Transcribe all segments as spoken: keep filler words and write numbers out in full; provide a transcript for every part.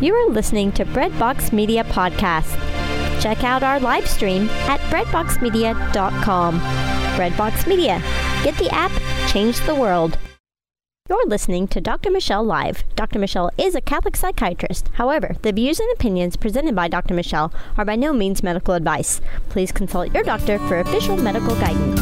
You are listening to Breadbox Media Podcast. Check out our live stream at breadbox media dot com. Breadbox Media. Get the app, change the world. You're listening to Doctor Michelle Live. Doctor Michelle is a Catholic psychiatrist. However, the views and opinions presented by Doctor Michelle are by no means medical advice. Please consult your doctor for official medical guidance.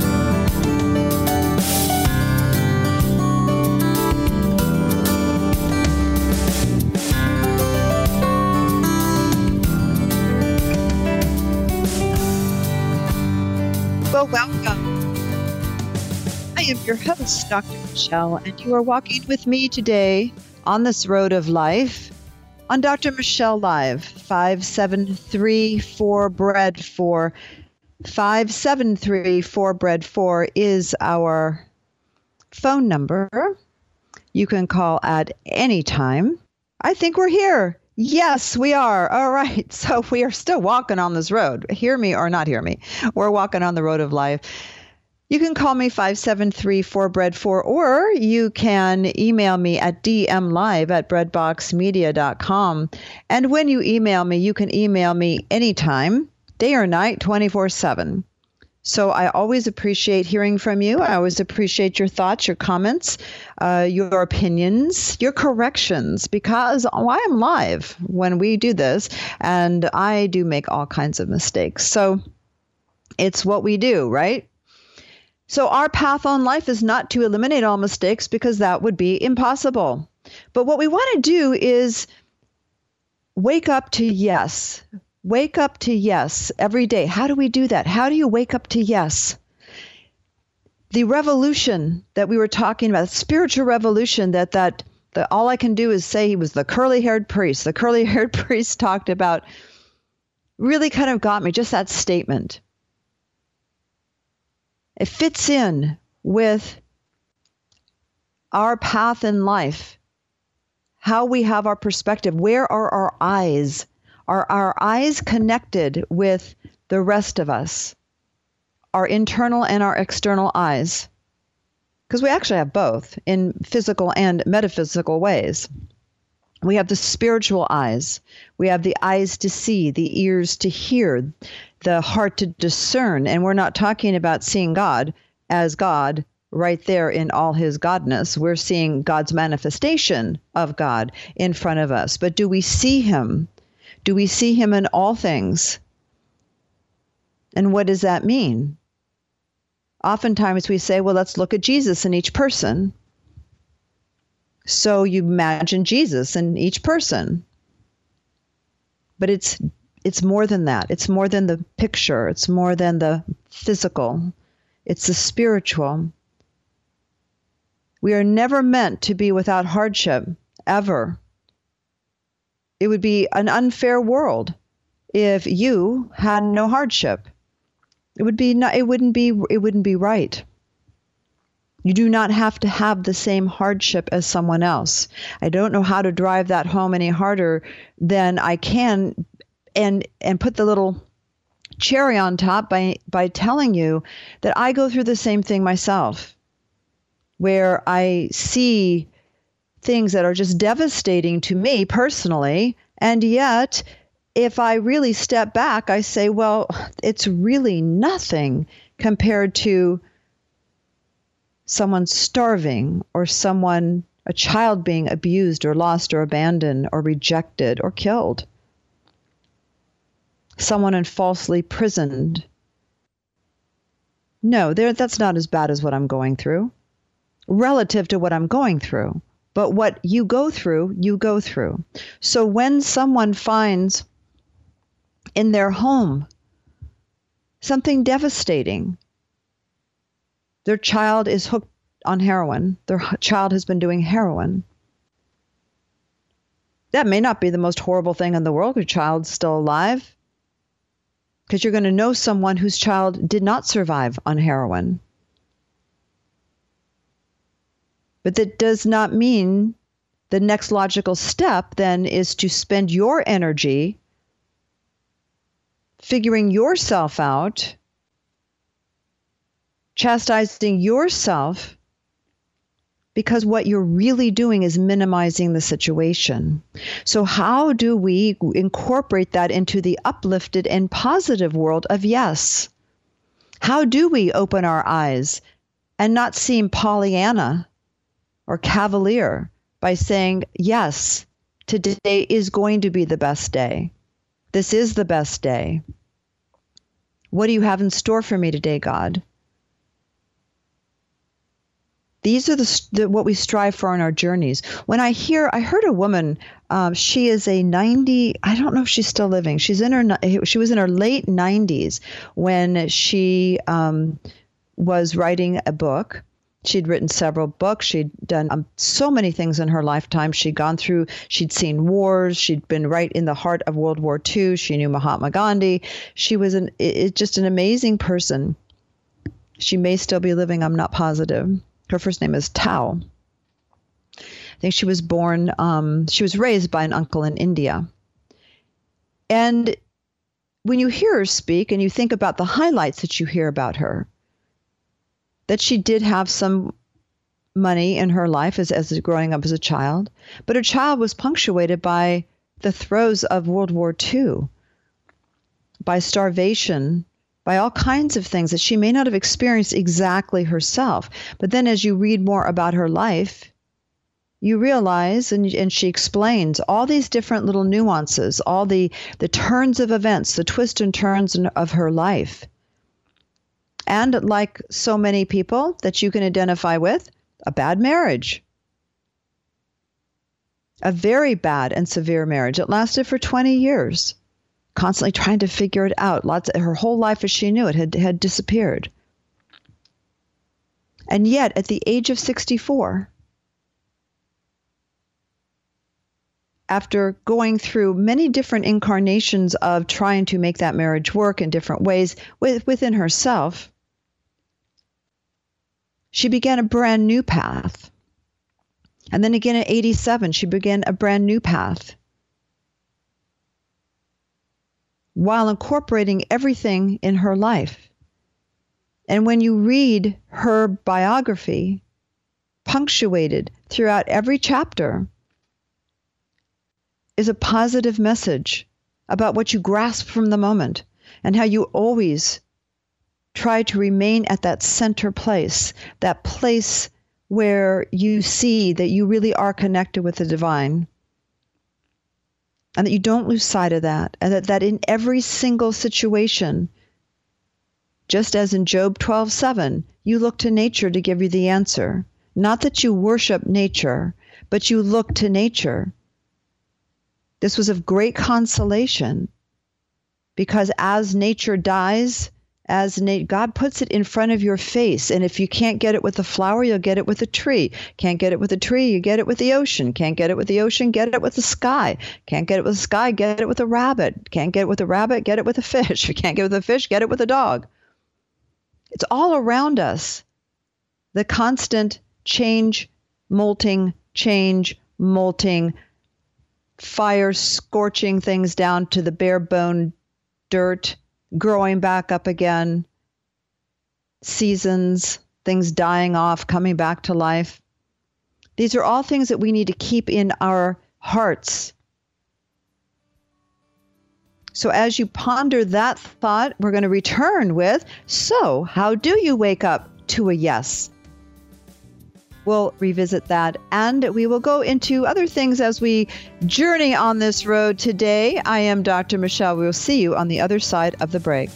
Well, welcome. I am your host, Doctor Michelle, and you are walking with me today on this road of life on Doctor Michelle Live, five seven three four bread four. five seven three four bread four is our phone number. You can call at any time. I think we're here. Yes, we are. All right. So we are still walking on this road. Hear me or not hear me. We're walking on the road of life. You can call me five seven three four bread four, or you can email me at d m live at breadbox media dot com. And when you email me, you can email me anytime, day or night, twenty-four seven. So I always appreciate hearing from you. I always appreciate your thoughts, your comments, uh, your opinions, your corrections, because I am live when we do this, and I do make all kinds of mistakes. So it's what we do, right? So our path on life is not to eliminate all mistakes, because that would be impossible. But what we want to do is wake up to yes. Wake up to yes every day. How do we do that? How do you wake up to yes? The revolution that we were talking about, the spiritual revolution that, that, that all I can do is say he was the curly-haired priest. The curly-haired priest talked about really kind of got me, just that statement. It fits in with our path in life, how we have our perspective. Where are our eyes? Are our eyes connected with the rest of us, our internal and our external eyes? Because we actually have both in physical and metaphysical ways. We have the spiritual eyes. We have the eyes to see, the ears to hear, the heart to discern. And we're not talking about seeing God as God right there in all his godness. We're seeing God's manifestation of God in front of us. But do we see him? Do we see him in all things? And what does that mean? Oftentimes we say, well, let's look at Jesus in each person. So you imagine Jesus in each person. But it's it's more than that. It's more than the picture. It's more than the physical. It's the spiritual. We are never meant to be without hardship, ever. It would be an unfair world if you had no hardship. It would be not, it wouldn't be it wouldn't be right. You do not have to have the same hardship as someone else. I don't know how to drive that home any harder than I can, and and put the little cherry on top by by telling you that I go through the same thing myself, where I see things that are just devastating to me personally. And yet, if I really step back, I say, well, it's really nothing compared to someone starving, or someone, a child being abused or lost or abandoned or rejected or killed. Someone in falsely imprisoned. No, there, that's not as bad as what I'm going through, relative to what I'm going through. But what you go through, you go through. So when someone finds in their home something devastating, their child is hooked on heroin, their child has been doing heroin, that may not be the most horrible thing in the world. Your child's still alive, because you're going to know someone whose child did not survive on heroin. But that does not mean the next logical step then is to spend your energy figuring yourself out, chastising yourself because what you're really doing is minimizing the situation. So how do we incorporate that into the uplifted and positive world of yes? How do we open our eyes and not seem Pollyanna or cavalier by saying, yes, today is going to be the best day. This is the best day. What do you have in store for me today, God? These are the, the what we strive for in our journeys. When I hear, I heard a woman. Um, she is a ninety. I don't know if she's still living. She's in her. She was in her late nineties when she um, was writing a book. She'd written several books. She'd done um, so many things in her lifetime. She'd gone through. She'd seen wars. She'd been right in the heart of World War Two. She knew Mahatma Gandhi. She was an it, just an amazing person. She may still be living. I'm not positive. Her first name is Tao. I think she was born, um, she was raised by an uncle in India. And when you hear her speak and you think about the highlights that you hear about her, that she did have some money in her life as, as growing up as a child, but her child was punctuated by the throes of World War Two, by starvation, by all kinds of things that she may not have experienced exactly herself. But then as you read more about her life, you realize, and, and she explains all these different little nuances, all the, the turns of events, the twists and turns of her life. And like so many people that you can identify with, a bad marriage. A very bad and severe marriage. It lasted for twenty years. Constantly trying to figure it out. Lots of, her whole life as she knew it had, had disappeared. And yet, at the age of sixty-four, after going through many different incarnations of trying to make that marriage work in different ways with, within herself, she began a brand new path. And then again at eighty-seven, she began a brand new path, while incorporating everything in her life. And when you read her biography, punctuated throughout every chapter, is a positive message about what you grasp from the moment and how you always try to remain at that center place, that place where you see that you really are connected with the divine. And that you don't lose sight of that, and that, that in every single situation, just as in Job twelve seven, you look to nature to give you the answer. Not that you worship nature, but you look to nature. This was of great consolation, because as nature dies, as na- God puts it in front of your face, and if you can't get it with a flower, you'll get it with a tree. Can't get it with a tree, you get it with the ocean. Can't get it with the ocean, get it with the sky. Can't get it with the sky, get it with a rabbit. Can't get it with a rabbit, get it with a fish. If you can't get it with a fish, get it with a dog. It's all around us. The constant change, molting, change, molting, fire scorching things down to the bare bone dirt, growing back up again, seasons, things dying off, coming back to life. These are all things that we need to keep in our hearts. So as you ponder that thought, we're going to return with, so how do you wake up to a yes? We'll revisit that, and we will go into other things as we journey on this road today. I am Doctor Michelle. We will see you on the other side of the break.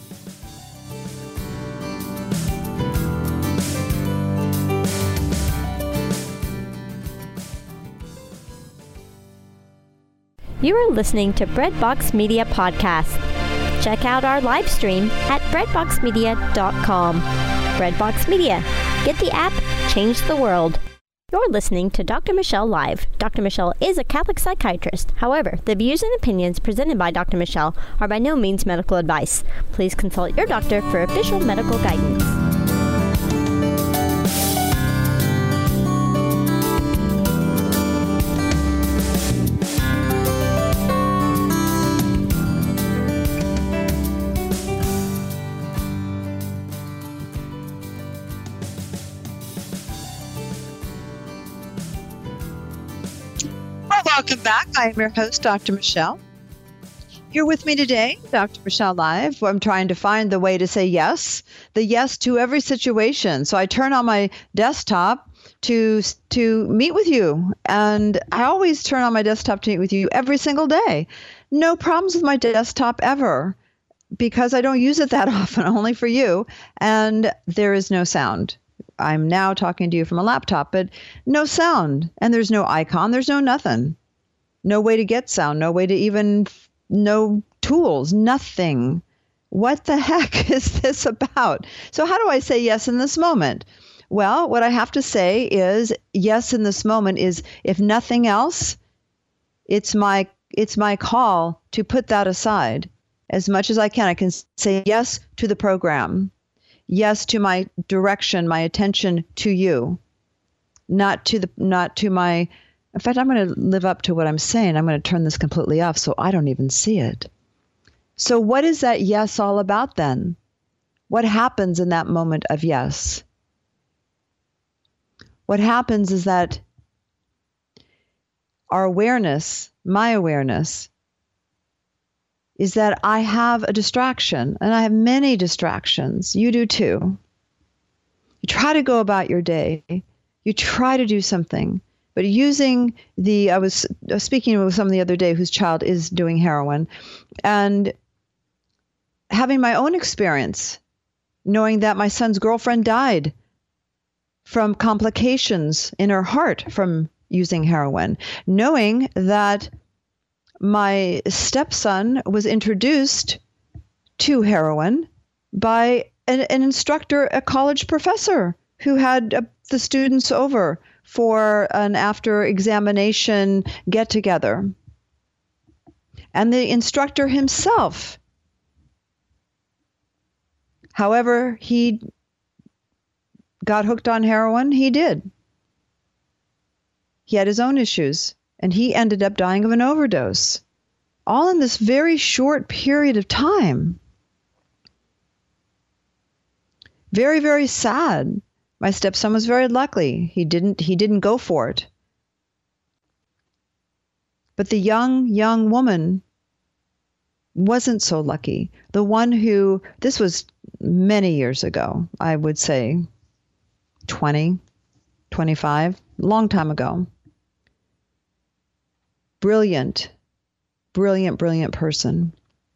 You are listening to Breadbox Media Podcast. Check out our live stream at breadbox media dot com. Breadbox Media. Get the app, change the world. You're listening to Doctor Michelle Live. Doctor Michelle is a Catholic psychiatrist. However, the views and opinions presented by Doctor Michelle are by no means medical advice. Please consult your doctor for official medical guidance. Welcome back. I am your host, Doctor Michelle. Here with me today, Doctor Michelle Live, where I'm trying to find the way to say yes, the yes to every situation. So I turn on my desktop to to meet with you, and I always turn on my desktop to meet with you every single day. No problems with my desktop ever, because I don't use it that often, only for you, and there is no sound. I'm now talking to you from a laptop, but no sound, and there's no icon, there's no nothing. No way to get sound, no way to even, no tools, nothing. What the heck is this about? So how do I say yes in this moment? Well, what I have to say is yes in this moment is, if nothing else, it's my it's my call to put that aside as much as I can. I can say yes to the program, yes to my direction, my attention to you, not to the not to my. In fact, I'm going to live up to what I'm saying. I'm going to turn this completely off so I don't even see it. So what is that yes all about then? What happens in that moment of yes? What happens is that our awareness, my awareness, is that I have a distraction, and I have many distractions. You do too. You try to go about your day. You try to do something. But using the, I was speaking with someone the other day whose child is doing heroin, and having my own experience, knowing that my son's girlfriend died from complications in her heart from using heroin, knowing that my stepson was introduced to heroin by an, an instructor, a college professor who had uh, the students over for an after examination get together. And the instructor himself, however he got hooked on heroin, he did. He had his own issues, and he ended up dying of an overdose, all in this very short period of time. Very, very sad. My stepson was very lucky. He didn't he didn't go for it. But the young, young woman wasn't so lucky. The one who, this was many years ago, I would say twenty, twenty-five, long time ago. Brilliant, brilliant, brilliant person.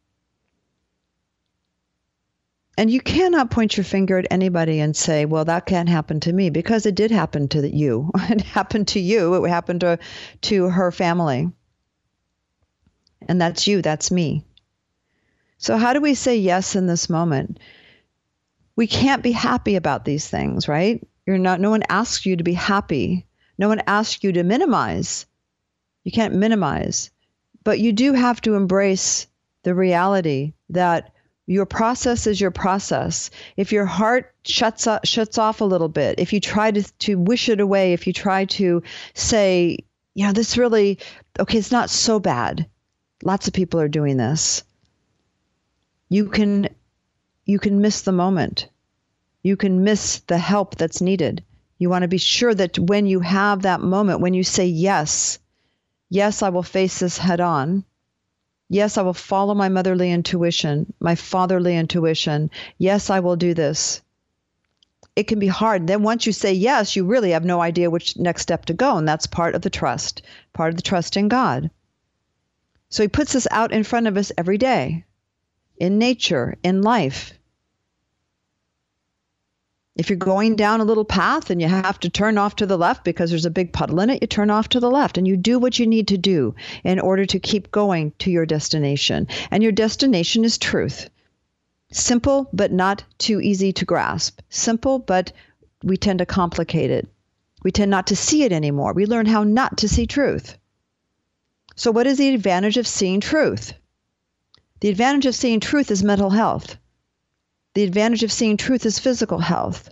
And you cannot point your finger at anybody and say, well, that can't happen to me, because it did happen to you. It happened to you. It happened to, to her family. And that's you. That's me. So how do we say yes in this moment? We can't be happy about these things, right? You're not, no one asks you to be happy. No one asks you to minimize. You can't minimize. But you do have to embrace the reality that your process is your process. If your heart shuts up, shuts off a little bit, if you try to, to wish it away, if you try to say, you know, this really, okay, it's not so bad. Lots of people are doing this. You can, you can miss the moment. You can miss the help that's needed. You want to be sure that when you have that moment, when you say yes, yes, I will face this head on. Yes, I will follow my motherly intuition, my fatherly intuition. Yes, I will do this. It can be hard. Then once you say yes, you really have no idea which next step to go. And that's part of the trust, part of the trust in God. So he puts this out in front of us every day, in nature, in life. If you're going down a little path and you have to turn off to the left because there's a big puddle in it, you turn off to the left and you do what you need to do in order to keep going to your destination. And your destination is truth. Simple, but not too easy to grasp. Simple, but we tend to complicate it. We tend not to see it anymore. We learn how not to see truth. So what is the advantage of seeing truth? The advantage of seeing truth is mental health. The advantage of seeing truth is physical health.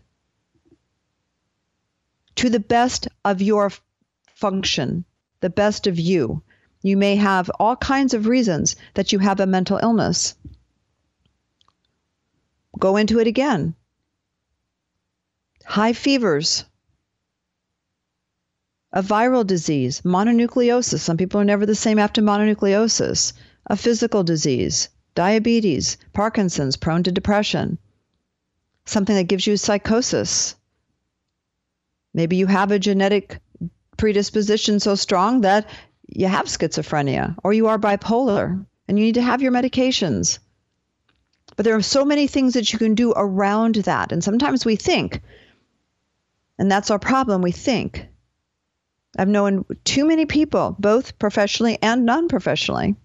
To the best of your function, the best of you. You may have all kinds of reasons that you have a mental illness. Go into it again. High fevers, a viral disease, mononucleosis. Some people are never the same after mononucleosis. A physical disease, diabetes, Parkinson's, prone to depression. Something that gives you psychosis. Maybe you have a genetic predisposition so strong that you have schizophrenia, or you are bipolar, and you need to have your medications. But there are so many things that you can do around that. And sometimes we think, and that's our problem, we think. I've known too many people, both professionally and non-professionally,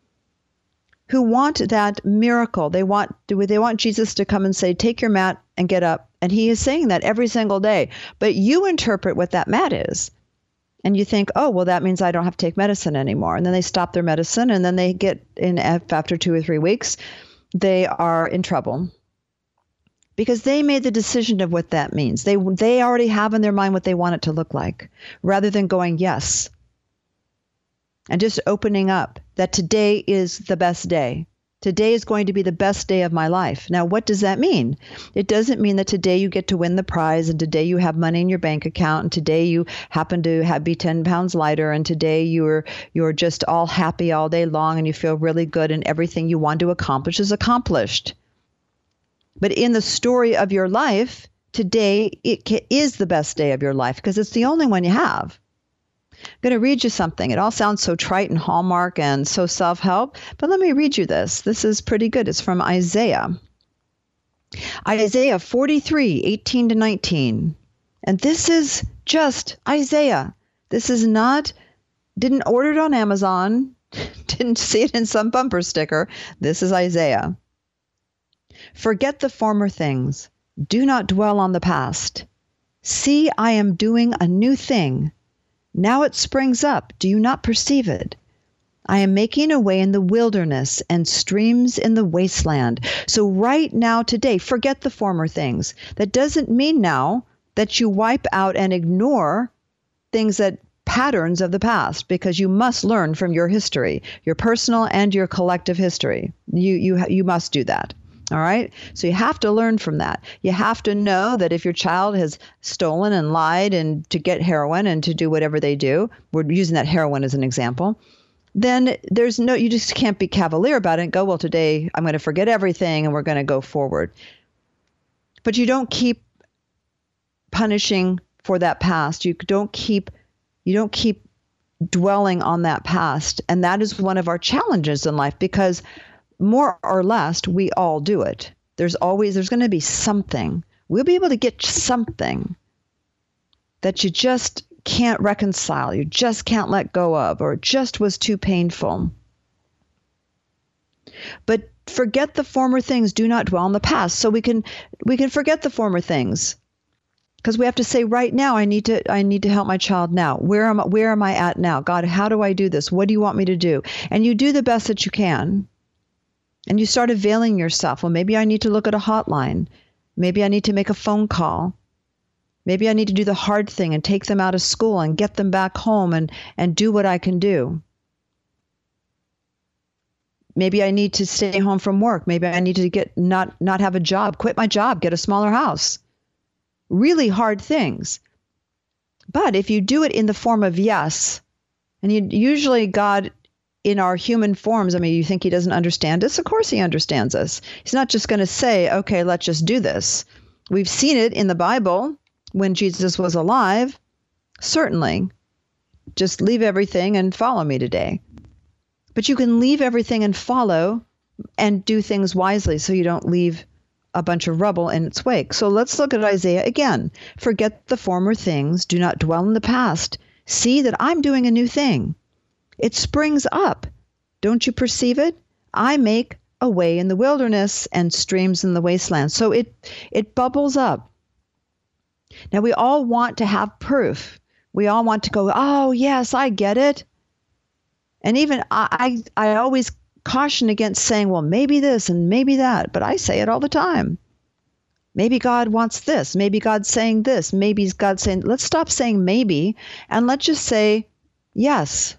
who want that miracle. They want they want Jesus to come and say, take your mat and get up. And he is saying that every single day. But you interpret what that mat is. And you think, oh, well, that means I don't have to take medicine anymore. And then they stop their medicine, and then they get in after two or three weeks, they are in trouble. Because they made the decision of what that means. They they already have in their mind what they want it to look like, rather than going, yes. And just opening up that today is the best day. Today is going to be the best day of my life. Now, what does that mean? It doesn't mean that today you get to win the prize, and today you have money in your bank account, and today you happen to have, be ten pounds lighter, and today you're you're just all happy all day long, and you feel really good, and everything you want to accomplish is accomplished. But in the story of your life, today it is the best day of your life because it's the only one you have. I'm going to read you something. It all sounds so trite and Hallmark and so self-help, but let me read you this. This is pretty good. It's from Isaiah. Isaiah forty-three, eighteen to nineteen. And this is just Isaiah. This is not, didn't order it on Amazon, didn't see it in some bumper sticker. This is Isaiah. Forget the former things. Do not dwell on the past. See, I am doing a new thing. Now it springs up. Do you not perceive it? I am making a way in the wilderness and streams in the wasteland. So right now, today, forget the former things. That doesn't mean now that you wipe out and ignore things that patterns of the past, because you must learn from your history, your personal and your collective history. You you you must do that. All right. So you have to learn from that. You have to know that if your child has stolen and lied and to get heroin and to do whatever they do, we're using that heroin as an example, then there's no, you just can't be cavalier about it and go, well, today I'm going to forget everything and we're going to go forward. But you don't keep punishing for that past. You don't keep, you don't keep dwelling on that past. And that is one of our challenges in life, because more or less, we all do it. There's always, there's going to be something. We'll be able to get something that you just can't reconcile, you just can't let go of, or it just was too painful. But forget the former things, do not dwell on the past. So we can we can forget the former things, because we have to say, right now, I need to I need to help my child now. Where am I, where am I at now? God, how do I do this? What do you want me to do? And you do the best that you can. And you start availing yourself. Well, maybe I need to look at a hotline. Maybe I need to make a phone call. Maybe I need to do the hard thing and take them out of school and get them back home and, and do what I can do. Maybe I need to stay home from work. Maybe I need to get not, not have a job, quit my job, get a smaller house. Really hard things. But if you do it in the form of yes, and you, usually God, in our human forms, I mean, you think he doesn't understand us? Of course he understands us. He's not just going to say, okay, let's just do this. We've seen it in the Bible when Jesus was alive. Certainly, just leave everything and follow me today. But you can leave everything and follow and do things wisely so you don't leave a bunch of rubble in its wake. So let's look at Isaiah again. Forget the former things. Do not dwell in the past. See that I'm doing a new thing. It springs up. Don't you perceive it? I make a way in the wilderness and streams in the wasteland. So it it bubbles up. Now, we all want to have proof. We all want to go, oh, yes, I get it. And even I, I, I always caution against saying, well, maybe this and maybe that. But I say it all the time. Maybe God wants this. Maybe God's saying this. Maybe God's saying, let's stop saying maybe and let's just say yes.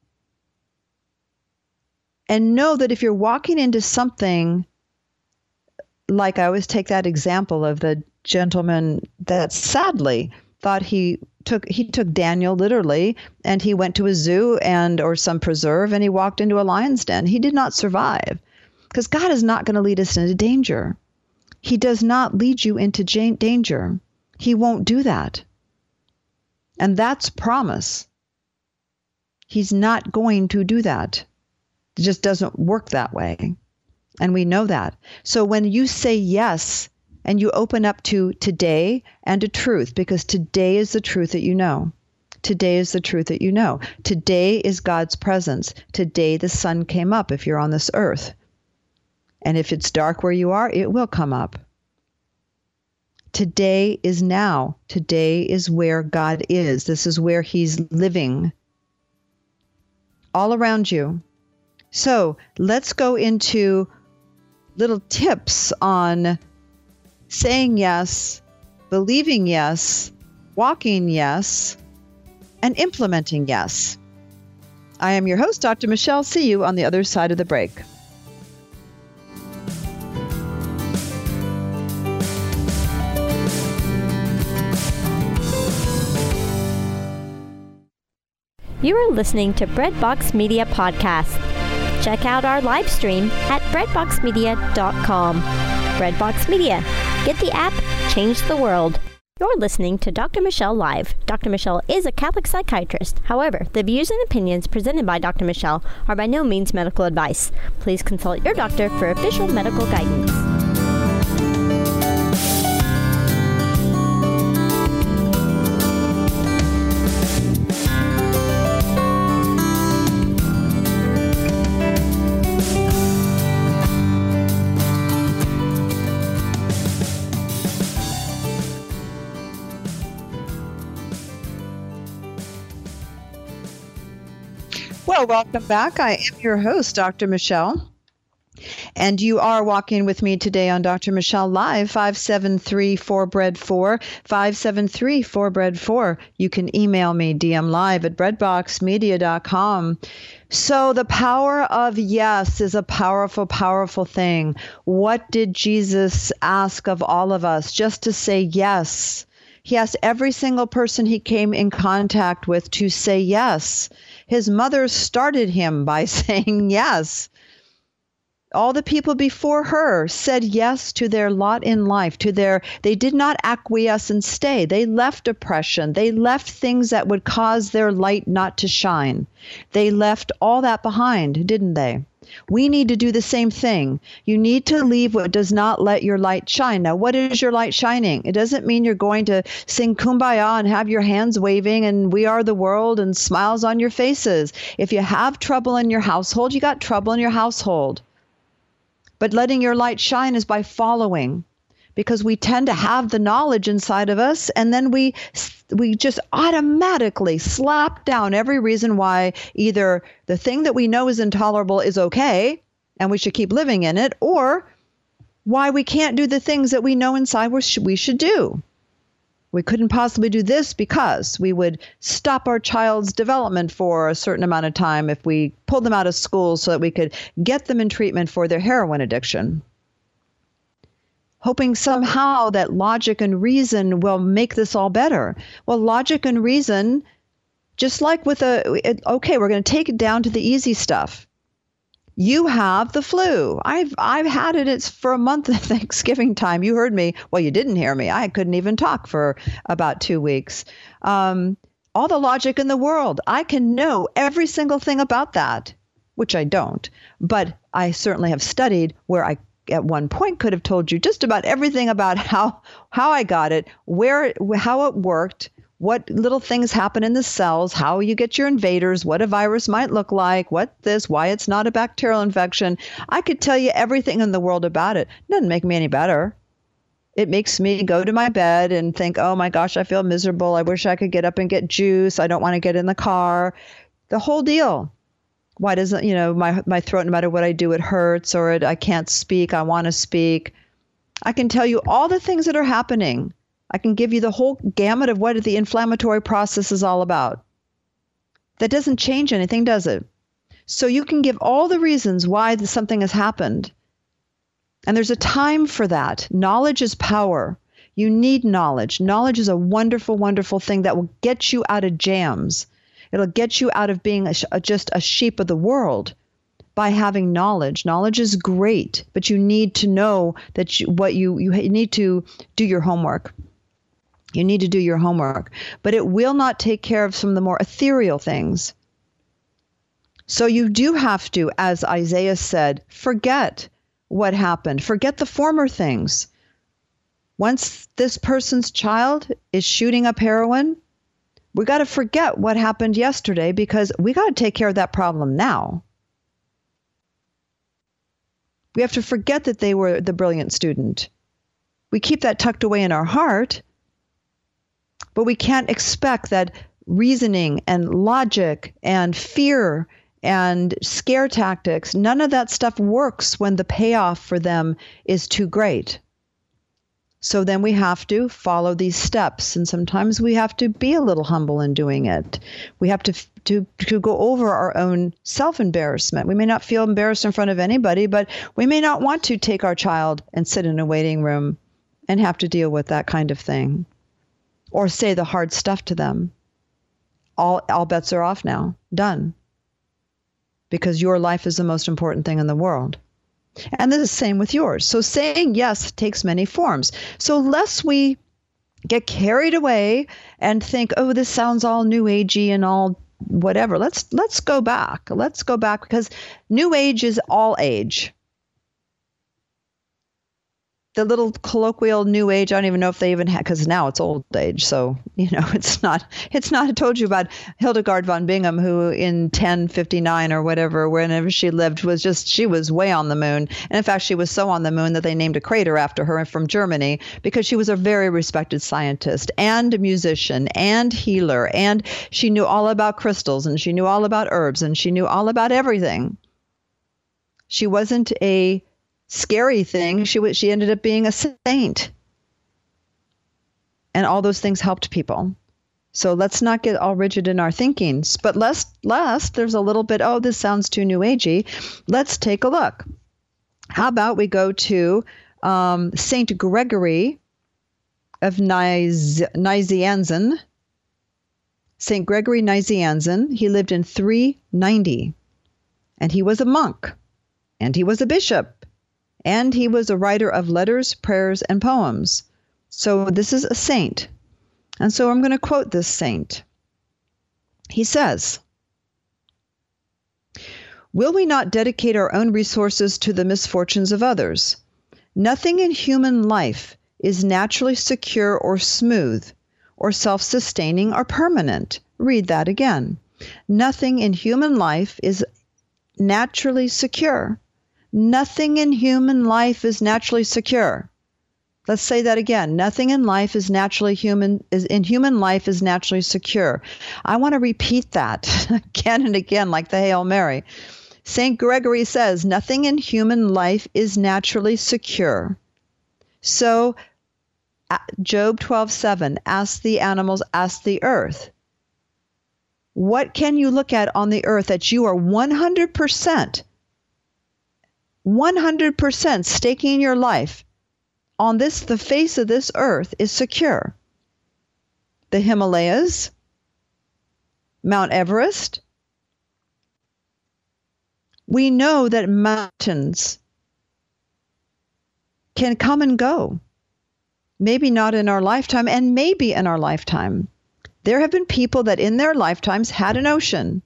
And know that if you're walking into something, like I always take that example of the gentleman that sadly thought he took he took Daniel literally, and he went to a zoo and or some preserve, and he walked into a lion's den. He did not survive, because God is not going to lead us into danger. He does not lead you into danger. He won't do that. And that's promise. He's not going to do that. It just doesn't work that way. And we know that. So when you say yes, and you open up to today and to truth, because today is the truth that you know. Today is the truth that you know. Today is God's presence. Today the sun came up if you're on this earth. And if it's dark where you are, it will come up. Today is now. Today is where God is. This is where he's living. All around you. So let's go into little tips on saying yes, believing yes, walking yes, and implementing yes. I am your host, Doctor Michelle. See you on the other side of the break. You are listening to Breadbox Media Podcast. Check out our live stream at breadbox media dot com. Breadbox Media. Get the app, change the world. You're listening to Doctor Michelle Live. Doctor Michelle is a Catholic psychiatrist. However, the views and opinions presented by Doctor Michelle are by no means medical advice. Please consult your doctor for official medical guidance. Well, welcome back. I am your host, Doctor Michelle, and you are walking with me today on Doctor Michelle Live, five seven three four bread four, five seven three four bread four. You can email me, D M live at breadbox media dot com. So the power of yes is a powerful, powerful thing. What did Jesus ask of all of us? Just to say yes. He asked every single person he came in contact with to say yes. His mother started him by saying yes. All the people before her said yes to their lot in life, to their, they did not acquiesce and stay. They left oppression. They left things that would cause their light not to shine. They left all that behind, didn't they? We need to do the same thing. You need to leave what does not let your light shine. Now, what is your light shining? It doesn't mean you're going to sing Kumbaya and have your hands waving and we are the world and smiles on your faces. If you have trouble in your household, you got trouble in your household. But letting your light shine is by following, because we tend to have the knowledge inside of us, and then we we just automatically slap down every reason why either the thing that we know is intolerable is okay and we should keep living in it, or why we can't do the things that we know inside we should do. We couldn't possibly do this because we would stop our child's development for a certain amount of time if we pulled them out of school so that we could get them in treatment for their heroin addiction. Hoping somehow that logic and reason will make this all better. Well, logic and reason, just like with a, it, okay, we're going to take it down to the easy stuff. You have the flu. I've I've had it. It's for a month at Thanksgiving time. You heard me. Well, you didn't hear me. I couldn't even talk for about two weeks. Um, all the logic in the world. I can know every single thing about that, which I don't. But I certainly have studied where I at one point could have told you just about everything about how how I got it, where how it worked, what little things happen in the cells, how you get your invaders, what a virus might look like, what this, why it's not a bacterial infection. I could tell you everything in the world about it. It doesn't make me any better. It makes me go to my bed and think, oh my gosh, I feel miserable. I wish I could get up and get juice. I don't want to get in the car. The whole deal. Why doesn't, you know, my my throat, no matter what I do, it hurts, or it, I can't speak, I want to speak. I can tell you all the things that are happening. I can give you the whole gamut of what the inflammatory process is all about. That doesn't change anything, does it? So you can give all the reasons why something has happened. And there's a time for that. Knowledge is power. You need knowledge. Knowledge is a wonderful, wonderful thing that will get you out of jams. It'll get you out of being a, a, just a sheep of the world by having knowledge. Knowledge is great, but you need to know that you, what you, you need to do your homework. You need to do your homework, but it will not take care of some of the more ethereal things. So you do have to, as Isaiah said, forget what happened. Forget the former things. Once this person's child is shooting up heroin, we got to forget what happened yesterday because we got to take care of that problem now. We have to forget that they were the brilliant student. We keep that tucked away in our heart, but we can't expect that reasoning and logic and fear and scare tactics, none of that stuff works when the payoff for them is too great. So then we have to follow these steps, and sometimes we have to be a little humble in doing it. We have to to to go over our own self-embarrassment. We may not feel embarrassed in front of anybody, but we may not want to take our child and sit in a waiting room and have to deal with that kind of thing, or say the hard stuff to them. All all bets are off now. Done. Because your life is the most important thing in the world. And this is the same with yours. So saying yes takes many forms. So lest we get carried away and think, oh, this sounds all new agey and all whatever. Let's let's go back. Let's go back because new age is all age. The little colloquial new age, I don't even know if they even had, because now it's old age. So, you know, it's not, it's not, I told you about Hildegard von Bingen, who in ten fifty-nine or whatever, whenever she lived, was just, she was way on the moon. And in fact, she was so on the moon that they named a crater after her from Germany because she was a very respected scientist and a musician and healer. And she knew all about crystals and she knew all about herbs and she knew all about everything. She wasn't a scary thing. She was, she ended up being a saint. And all those things helped people. So let's not get all rigid in our thinkings. But lest, lest there's a little bit, oh, this sounds too new agey. Let's take a look. How about we go to um, Saint Gregory of Nyz- Nyzianzen. Saint Gregory Nyzianzen. He lived in three ninety. And he was a monk. And he was a bishop. And he was a writer of letters, prayers, and poems. So this is a saint. And so I'm going to quote this saint. He says, "Will we not dedicate our own resources to the misfortunes of others? Nothing in human life is naturally secure or smooth, or self-sustaining or permanent." Read that again. Nothing in human life is naturally secure. Nothing in human life is naturally secure. Let's say that again. Nothing in life is naturally human, is in human life is naturally secure. I want to repeat that again and again, like the Hail Mary. Saint Gregory says, nothing in human life is naturally secure. So Job twelve seven, ask the animals, ask the earth. What can you look at on the earth that you are one hundred percent one hundred percent staking your life on this, the face of this earth is secure? The Himalayas, Mount Everest. We know that mountains can come and go. Maybe not in our lifetime, and maybe in our lifetime. There have been people that in their lifetimes had an ocean.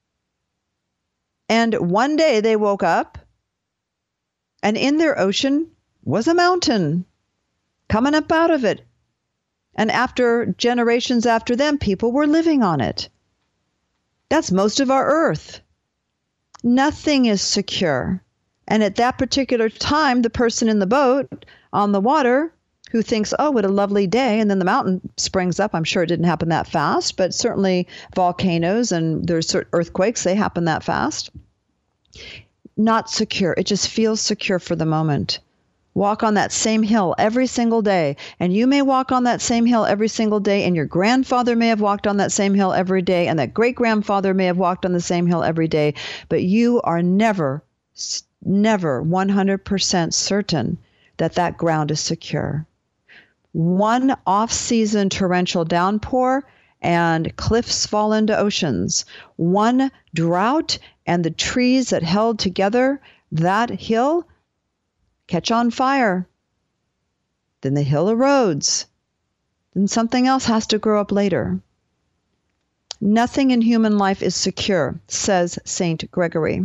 And one day they woke up, and in their ocean was a mountain coming up out of it. And after generations after them, people were living on it. That's most of our earth. Nothing is secure. And at that particular time, the person in the boat on the water who thinks, oh, what a lovely day, and then the mountain springs up. I'm sure it didn't happen that fast, but certainly volcanoes and there's certain earthquakes, they happen that fast. Not secure. It just feels secure for the moment. Walk on that same hill every single day. And you may walk on that same hill every single day, and your grandfather may have walked on that same hill every day, and that great-grandfather may have walked on the same hill every day. But you are never, never one hundred percent certain that that ground is secure. One off-season torrential downpour and cliffs fall into oceans. One drought and the trees that held together that hill catch on fire. Then the hill erodes. Then something else has to grow up later. Nothing in human life is secure, says Saint Gregory.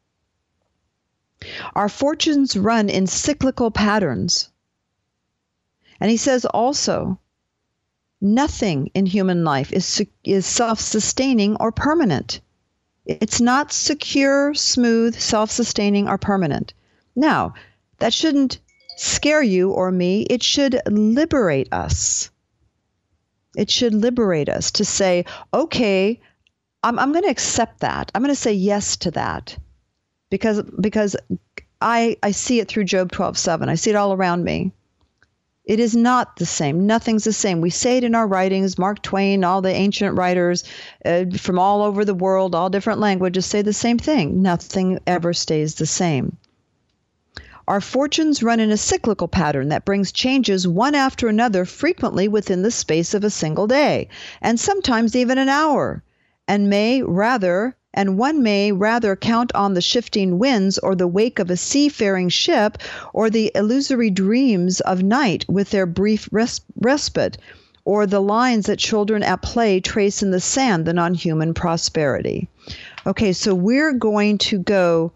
Our fortunes run in cyclical patterns. And he says also, nothing in human life is, is self-sustaining or permanent. It's not secure, smooth, self-sustaining, or permanent. Now, that shouldn't scare you or me. It should liberate us. It should liberate us to say, okay, I'm, I'm going to accept that. I'm going to say yes to that. Because because I I see it through Job twelve seven. I see it all around me. It is not the same. Nothing's the same. We say it in our writings. Mark Twain, all the ancient writers uh, from all over the world, all different languages say the same thing. Nothing ever stays the same. Our fortunes run in a cyclical pattern that brings changes one after another, frequently within the space of a single day, and sometimes even an hour, and may rather and one may rather count on the shifting winds or the wake of a seafaring ship or the illusory dreams of night with their brief res- respite, or the lines that children at play trace in the sand than on human prosperity. Okay, so we're going to go,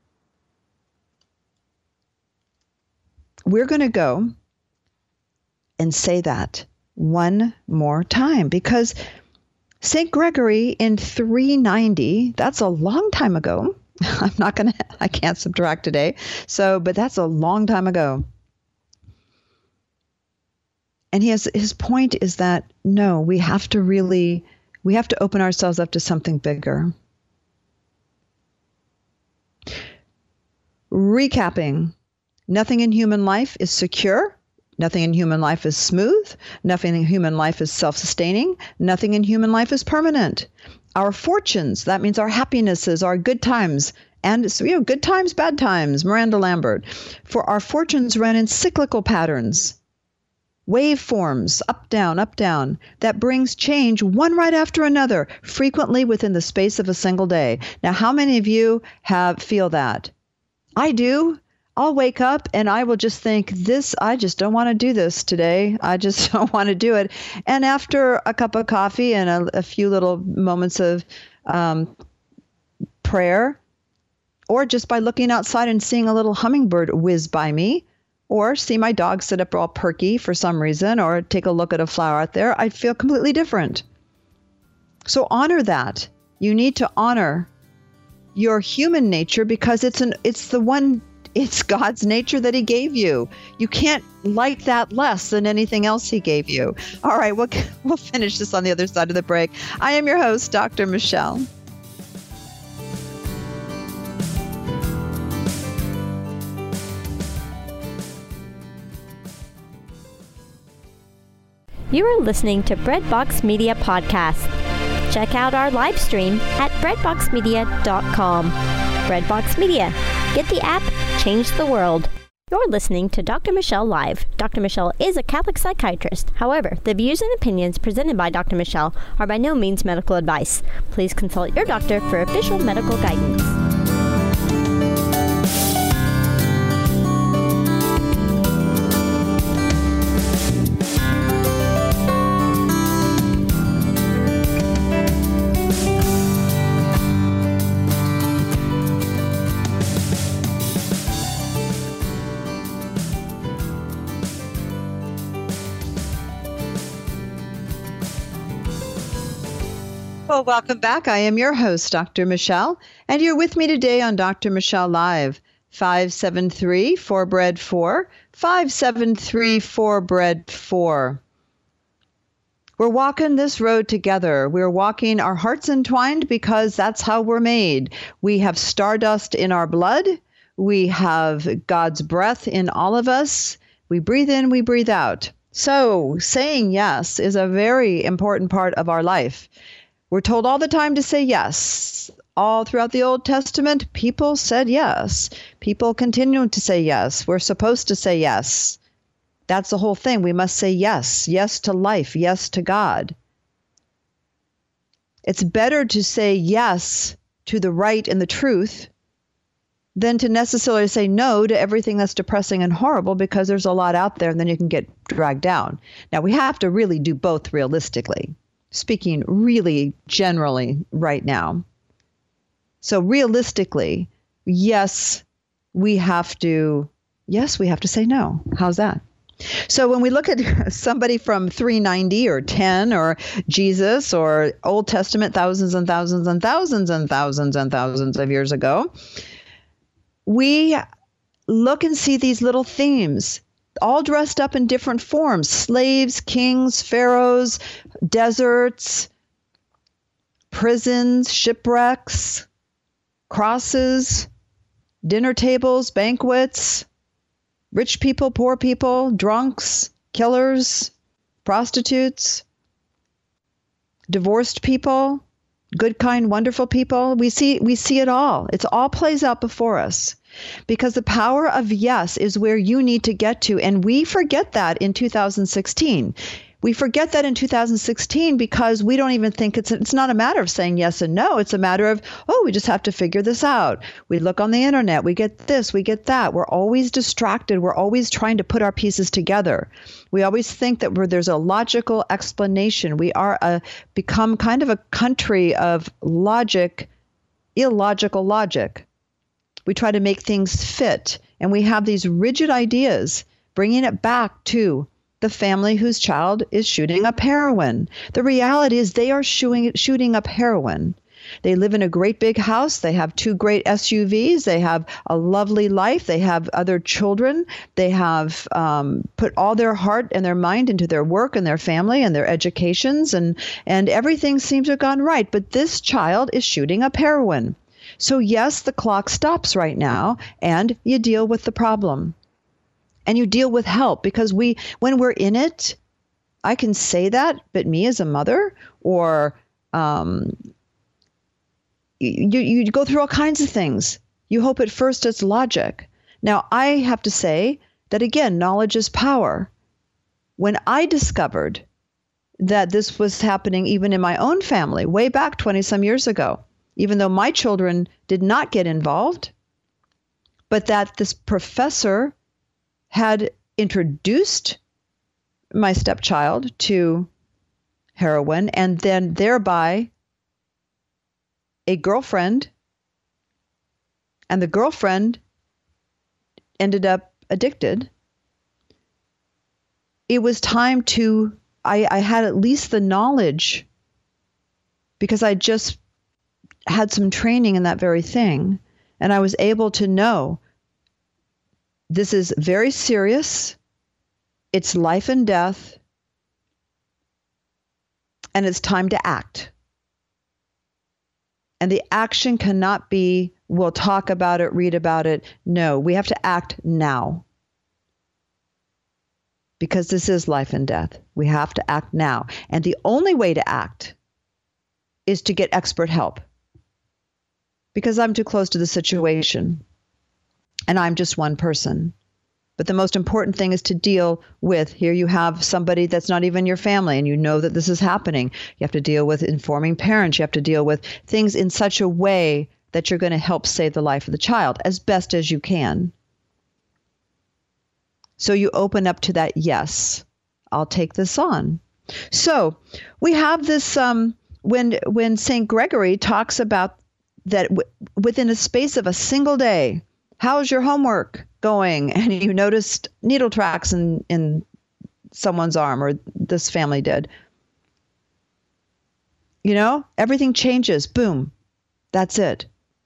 we're going to go and say that one more time, because Saint Gregory in three ninety, that's a long time ago. I'm not going to, I can't subtract today. So, but that's a long time ago. And he has, his point is that, no, we have to really, we have to open ourselves up to something bigger. Recapping, nothing in human life is secure. Nothing in human life is smooth. Nothing in human life is self-sustaining. Nothing in human life is permanent. Our fortunes, that means our happinesses, our good times, and so, you know, good times, bad times, Miranda Lambert. For our fortunes run in cyclical patterns, waveforms, up, down, up, down, that brings change one right after another, frequently within the space of a single day. Now, how many of you have feel that? I do. I'll wake up and I will just think, this, I just don't want to do this today. I just don't want to do it. And after a cup of coffee and a, a few little moments of um, prayer, or just by looking outside and seeing a little hummingbird whiz by me, or see my dog sit up all perky for some reason, or take a look at a flower out there, I feel completely different. So honor that. You need to honor your human nature, because it's an it's the one It's God's nature that he gave you. You can't like that less than anything else he gave you. All right, we'll, we'll finish this on the other side of the break. I am your host, Doctor Michelle. You are listening to Breadbox Media Podcast. Check out our live stream at breadbox media dot com. Breadbox Media. Get the app, change the world. You're listening to Doctor Michelle Live. Doctor Michelle is a Catholic psychiatrist. However, the views and opinions presented by Doctor Michelle are by no means medical advice. Please consult your doctor for official medical guidance. Well, welcome back. I am your host, Doctor Michelle, and you're with me today on Doctor Michelle Live, five seven three four bread four, five seven three four bread four. We're walking this road together. We're walking our hearts entwined because that's how we're made. We have stardust in our blood. We have God's breath in all of us. We breathe in, we breathe out. So saying yes is a very important part of our life. We're told all the time to say yes. All throughout the Old Testament, people said yes. People continue to say yes. We're supposed to say yes. That's the whole thing. We must say yes. Yes to life. Yes to God. It's better to say yes to the right and the truth than to necessarily say no to everything that's depressing and horrible, because there's a lot out there and then you can get dragged down. Now, we have to really do both realistically, speaking really generally right now. So realistically, yes, we have to, yes, we have to say no. How's that? So when we look at somebody from three ninety or ten or Jesus or Old Testament thousands and thousands and thousands and thousands and thousands of years ago, we look and see these little themes, all dressed up in different forms: slaves, kings, pharaohs, deserts, prisons, shipwrecks, crosses, dinner tables, banquets, rich people, poor people, drunks, killers, prostitutes, divorced people, good, kind, wonderful people. We see we see it all. It's all plays out before us, because the power of yes is where you need to get to. And we forget that in two thousand sixteen. We forget that in two thousand sixteen because we don't even think it's it's not a matter of saying yes and no. It's a matter of, oh, we just have to figure this out. We look on the internet, we get this, we get that. We're always distracted. We're always trying to put our pieces together. We always think that we're, there's a logical explanation. We are a become kind of a country of logic, illogical logic. We try to make things fit, and we have these rigid ideas, bringing it back to the family whose child is shooting up heroin. The reality is they are shooting, shooting up heroin. They live in a great big house. They have two great S U Vs. They have a lovely life. They have other children. They have um, put all their heart and their mind into their work and their family and their educations, and, and everything seems to have gone right. But this child is shooting up heroin. So yes, the clock stops right now, and you deal with the problem. And you deal with help, because we, when we're in it, I can say that, but me as a mother, or um, you, you go through all kinds of things. You hope at first it's logic. Now, I have to say that, again, knowledge is power. When I discovered that this was happening even in my own family, way back twenty some years ago, even though my children did not get involved, but that this professor had introduced my stepchild to heroin, and then thereby a girlfriend, and the girlfriend ended up addicted. It was time to, I, I had at least the knowledge, because I just had some training in that very thing, and I was able to know this is very serious. It's life and death. And it's time to act. And the action cannot be, we'll talk about it, read about it. No, we have to act now. Because this is life and death. We have to act now. And the only way to act is to get expert help. Because I'm too close to the situation. And I'm just one person. But the most important thing is to deal with, here you have somebody that's not even your family, and you know that this is happening. You have to deal with informing parents. You have to deal with things in such a way that you're going to help save the life of the child as best as you can. So you open up to that, yes, I'll take this on. So we have this, um, when, when Saint Gregory talks about that w- within a space of a single day, how's your homework going? And you noticed needle tracks in, in someone's arm, or this family did. You know, everything changes. Boom. That's it.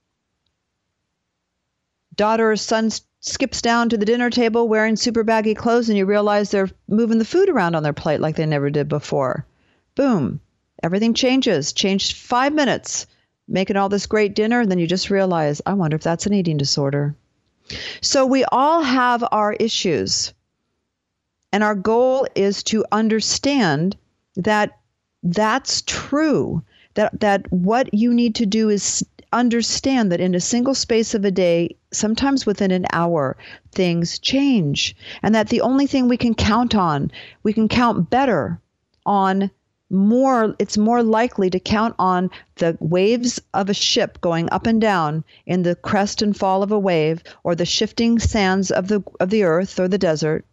Daughter or son skips down to the dinner table wearing super baggy clothes, and you realize they're moving the food around on their plate like they never did before. Boom. Everything changes. Changed five minutes, making all this great dinner, and then you just realize, I wonder if that's an eating disorder. So we all have our issues, and our goal is to understand that that's true, that that what you need to do is understand that in a single space of a day, sometimes within an hour, things change. And that the only thing we can count on, we can count better on more, it's more likely to count on the waves of a ship going up and down in the crest and fall of a wave, or the shifting sands of the of the earth or the desert,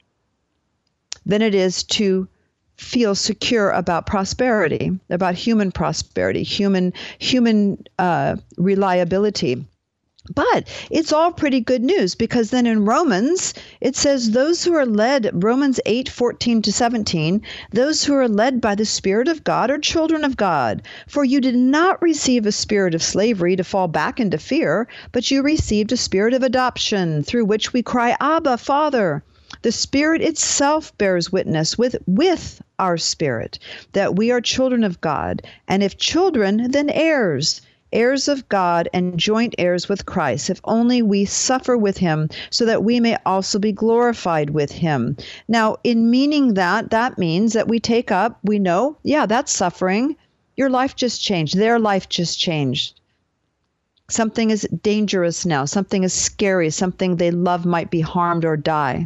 than it is to feel secure about prosperity, about human prosperity, human human uh, reliability. But it's all pretty good news, because then in Romans, it says those who are led, Romans eight, fourteen to seventeen, those who are led by the Spirit of God are children of God. For you did not receive a spirit of slavery to fall back into fear, but you received a spirit of adoption, through which we cry, Abba, Father. The Spirit itself bears witness with, with our spirit that we are children of God, and if children, then heirs, heirs of God and joint heirs with Christ, if only we suffer with him, so that we may also be glorified with him. Now, in meaning that, that means that we take up, we know, yeah, that's suffering. Your life just changed. Their life just changed. Something is dangerous now. Something is scary. Something they love might be harmed or die.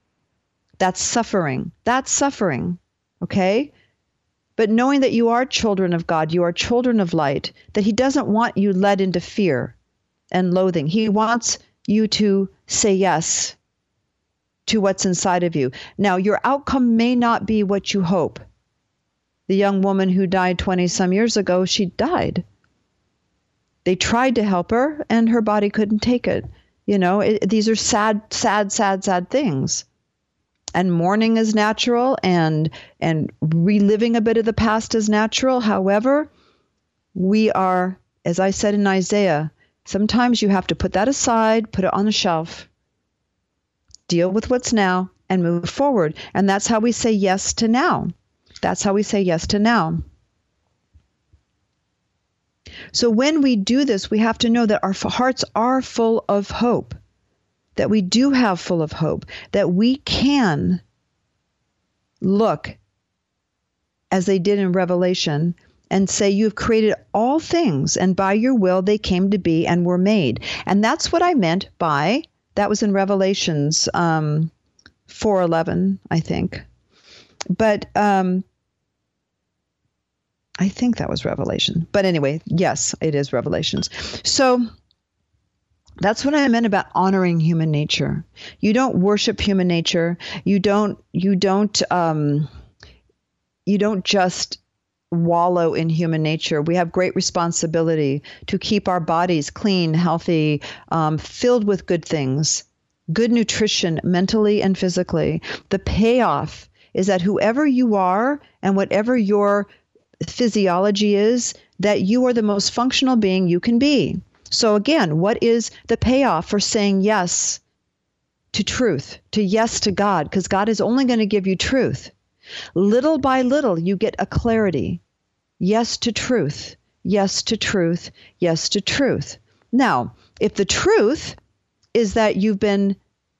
That's suffering. That's suffering. Okay? But knowing that you are children of God, you are children of light, that he doesn't want you led into fear and loathing. He wants you to say yes to what's inside of you. Now, your outcome may not be what you hope. The young woman who died twenty some years ago, she died. They tried to help her and her body couldn't take it. You know, it, these are sad, sad, sad, sad things. And mourning is natural, and and reliving a bit of the past is natural. However, we are, as I said in Isaiah, sometimes you have to put that aside, put it on the shelf, deal with what's now, and move forward. And that's how we say yes to now. That's how we say yes to now. So when we do this, we have to know that our hearts are full of hope. That we do have full of hope, that we can look, as they did in Revelation, and say, you've created all things, and by your will they came to be and were made. And that's what I meant by, that was in Revelations um, four eleven, I think. But um, I think that was Revelation. But anyway, yes, it is Revelations. So that's what I meant about honoring human nature. You don't worship human nature. You don't. You don't. Um, you don't just wallow in human nature. We have great responsibility to keep our bodies clean, healthy, um, filled with good things, good nutrition, mentally and physically. The payoff is that whoever you are and whatever your physiology is, that you are the most functional being you can be. So again, what is the payoff for saying yes to truth, to yes to God? Because God is only going to give you truth. Little by little, you get a clarity. Yes to truth, yes to truth, yes to truth. Now, if the truth is that you've been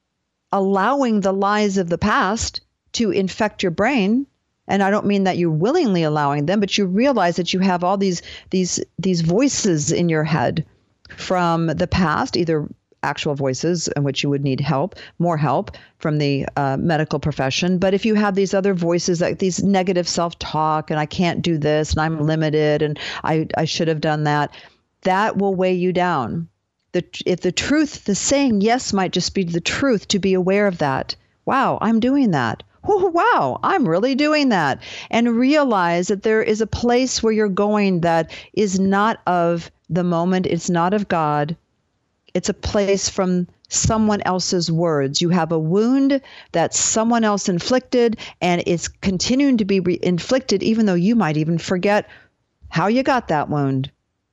allowing the lies of the past to infect your brain, and I don't mean that you're willingly allowing them, but you realize that you have all these these these voices in your head from the past, either actual voices in which you would need help, more help from the uh, medical profession. But if you have these other voices, like these negative self-talk, and I can't do this, and I'm limited, and I, I should have done that, that will weigh you down. The, if the truth, the saying yes might just be the truth, to be aware of that. Wow, I'm doing that. Oh, wow, I'm really doing that. And realize that there is a place where you're going that is not of the moment, it's not of God. It's a place from someone else's words. You have a wound that someone else inflicted, and it's continuing to be re- inflicted, even though you might even forget how you got that wound.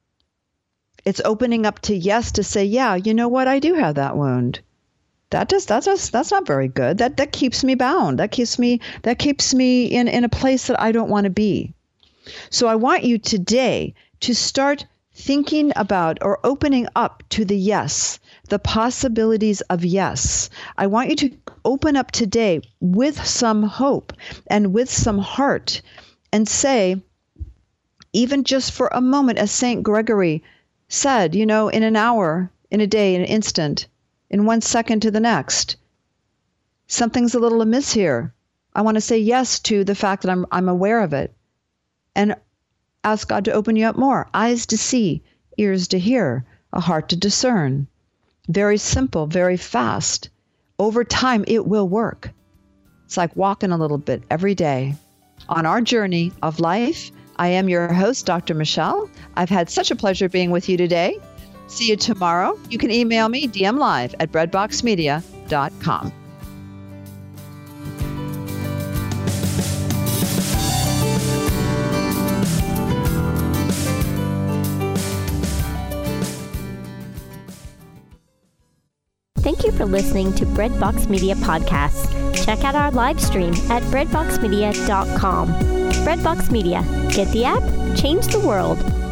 It's opening up to yes, to say, yeah, you know what? I do have that wound. That just, that's just, that's not very good. That, that keeps me bound. That keeps me, that keeps me in, in a place that I don't want to be. So I want you today to start thinking about or opening up to the yes, the possibilities of yes. I want you to open up today with some hope and with some heart and say, even just for a moment, as Saint Gregory said, you know, in an hour, in a day, in an instant, in one second to the next, something's a little amiss here. I want to say yes to the fact that I'm I'm aware of it, and ask God to open you up more. Eyes to see, ears to hear, a heart to discern. Very simple, very fast. Over time, it will work. It's like walking a little bit every day. On our journey of life, I am your host, Doctor Michelle. I've had such a pleasure being with you today. See you tomorrow. You can email me, D M live at breadbox media dot com. Thank you for listening to Breadbox Media Podcasts. Check out our live stream at breadbox media dot com. Breadbox Media. Get the app, change the world.